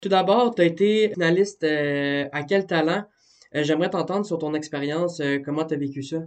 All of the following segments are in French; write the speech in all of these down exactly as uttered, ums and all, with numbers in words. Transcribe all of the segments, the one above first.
Tout d'abord, tu as été finaliste euh, à Quel Talent? Euh, j'aimerais t'entendre sur ton expérience. Euh, comment tu as vécu ça?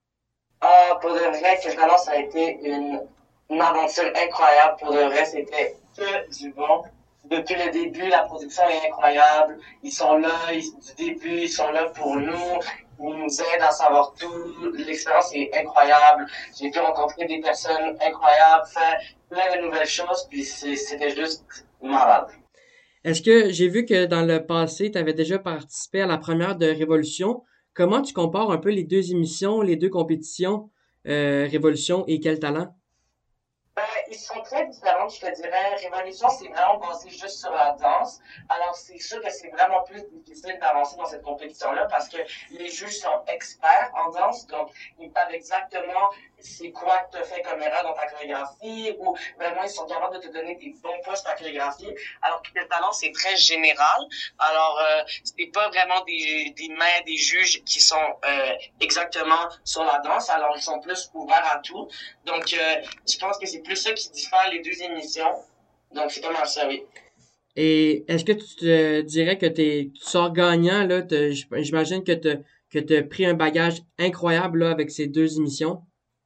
Ah, pour de vrai, Quel Talent, ça a été une, une aventure incroyable. Pour de vrai, c'était que du bon. Depuis le début, la production est incroyable. Ils sont là, ils- du début, ils sont là pour nous. Ils nous aident à savoir tout. L'expérience est incroyable. J'ai pu rencontrer des personnes incroyables, faire plein de nouvelles choses, puis c'est- c'était juste malade. Est-ce que j'ai vu que dans le passé, tu avais déjà participé à la première de Révolution? Comment tu compares un peu les deux émissions, les deux compétitions, euh, Révolution et Quel Talent? Ben, ils sont très différents, je te dirais. Révolution, c'est vraiment basé juste sur la danse. Alors, c'est sûr que c'est vraiment plus difficile d'avancer dans cette compétition-là parce que les juges sont experts en danse, donc ils savent exactement c'est quoi que tu as fait comme erreur dans ta chorégraphie ou vraiment ils sont capables de te donner des bons postes à chorégraphie. Alors que le talent, c'est très général. Alors, euh, c'est pas vraiment des, des mains des juges qui sont euh, exactement sur la danse. Alors, ils sont plus ouverts à tout. Donc, euh, je pense que c'est plus ça qui diffère les deux émissions. Donc, c'est comme ça, oui. Et est-ce que tu te dirais que t'es, tu sors gagnant, là? t'as- J'imagine que tu que tu as pris un bagage incroyable là, avec ces deux émissions.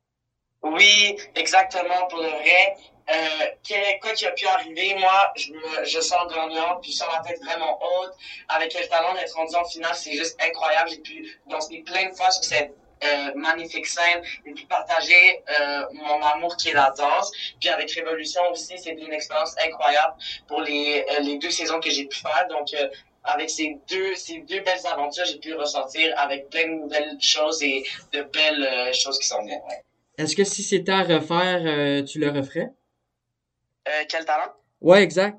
Oui, exactement, pour le vrai. Euh, quel, quoi qui a pu arriver, moi, je me, je sors gagnant, puis je sors la tête vraiment haute. Avec le talent d'être rendu en finale, c'est juste incroyable. J'ai pu danser plein de fois sur cette euh, magnifique scène. J'ai pu partager euh, mon amour qui est la danse. Puis avec Révolution aussi, c'était une expérience incroyable pour les, euh, les deux saisons que j'ai pu faire. Donc, euh, avec ces deux, ces deux belles aventures, j'ai pu ressortir avec plein de nouvelles choses et de belles euh, choses qui sont bien. Ouais. Est-ce que si c'était à refaire, euh, tu le referais? Euh, quel talent? Ouais, exact.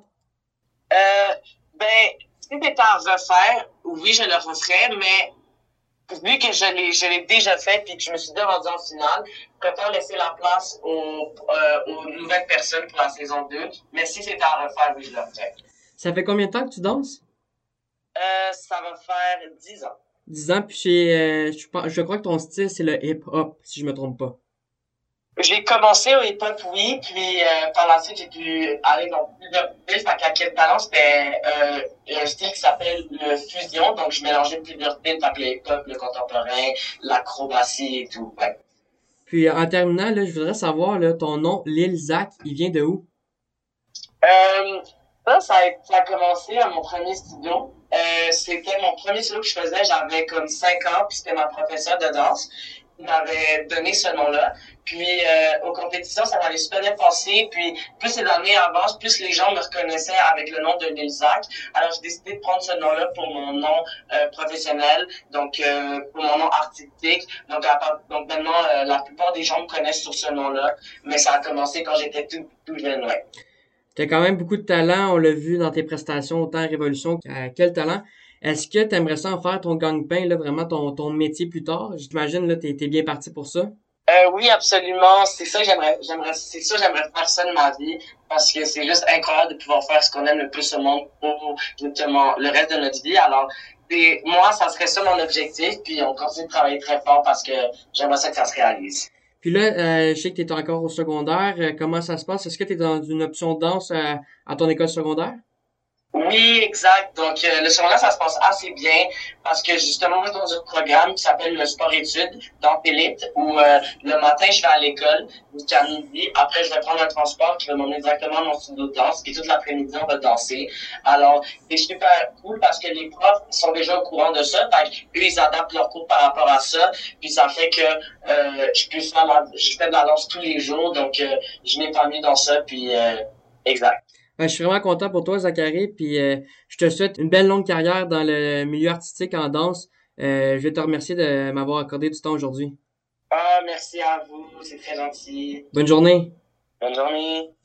Euh, ben, si c'était à refaire, oui, je le referais, mais vu que je l'ai, je l'ai déjà fait puis que je me suis déjà rendu en finale, je préfère laisser la place aux, euh, aux nouvelles personnes pour la saison deux. Mais si c'était à refaire, oui, je le referais. Ça fait combien de temps que tu danses? Euh, ça va faire dix ans. Dix ans, puis chez, euh, je, pense- je crois que ton style, c'est le hip-hop, si je me trompe pas. J'ai commencé au hip-hop, oui, puis euh, par la suite, j'ai pu aller dans plusieurs styles. Fait qu'à Quel Talent, c'était euh, un style qui s'appelle le fusion. Donc, je mélangeais plusieurs styles, fait que le hip-hop, le contemporain, l'acrobatie et tout. Ouais. Puis en terminant, là, je voudrais savoir, là, ton nom, Lil Zach, il vient de où? Euh, ça, ça a, ça a commencé à mon premier studio. Euh, c'était mon premier studio que je faisais. J'avais comme cinq ans, puis c'était ma professeure de danse qui m'avait donné ce nom-là. Puis euh, aux compétitions, ça m'avait super bien passé. Puis plus les années avancent, plus les gens me reconnaissaient avec le nom de Lilzac. Alors j'ai décidé de prendre ce nom-là pour mon nom euh, professionnel, donc euh, pour mon nom artistique. Donc, à part- donc maintenant, euh, la plupart des gens me connaissent sur ce nom-là. Mais ça a commencé quand j'étais tout, tout jeune, ouais. T'as quand même beaucoup de talent, on l'a vu dans tes prestations, autant à Révolution qu'à Quel Talent. Est-ce que t'aimerais ça en faire ton gagne-pain, là, vraiment ton, ton métier plus tard? J'imagine, là, t'es, t'es bien parti pour ça. Euh, oui, absolument. C'est ça que j'aimerais, j'aimerais, c'est ça que j'aimerais faire ça de ma vie parce que c'est juste incroyable de pouvoir faire ce qu'on aime le plus au monde pour justement le reste de notre vie. Alors, c'est, moi, ça serait ça mon objectif, puis on continue de travailler très fort parce que j'aimerais ça que ça se réalise. Puis là, euh, je sais que t'es encore au secondaire. Euh, comment ça se passe? Est-ce que t'es dans une option de danse euh, à ton école secondaire? Oui, exact. Donc, euh, le secondaire, ça se passe assez bien parce que justement, moi, je suis dans un programme qui s'appelle le sport-études dans Élite où euh, le matin, je vais à l'école jusqu'à midi. Après, je vais prendre un transport qui va m'emmener directement à mon studio de danse. Puis toute l'après-midi, on va danser. Alors, c'est super cool parce que les profs sont déjà au courant de ça. Fait eux, ils adaptent leurs cours par rapport à ça. Puis ça fait que euh, je puisse faire la, je fais de la danse tous les jours. Donc, euh, je m'épanouis dans ça. Puis, euh, exact. Ben, je suis vraiment content pour toi, Zachary, puis euh, je te souhaite une belle longue carrière dans le milieu artistique en danse. Euh, je vais te remercier de m'avoir accordé du temps aujourd'hui. Ah, merci à vous. C'est très gentil. Bonne journée. Bonne journée.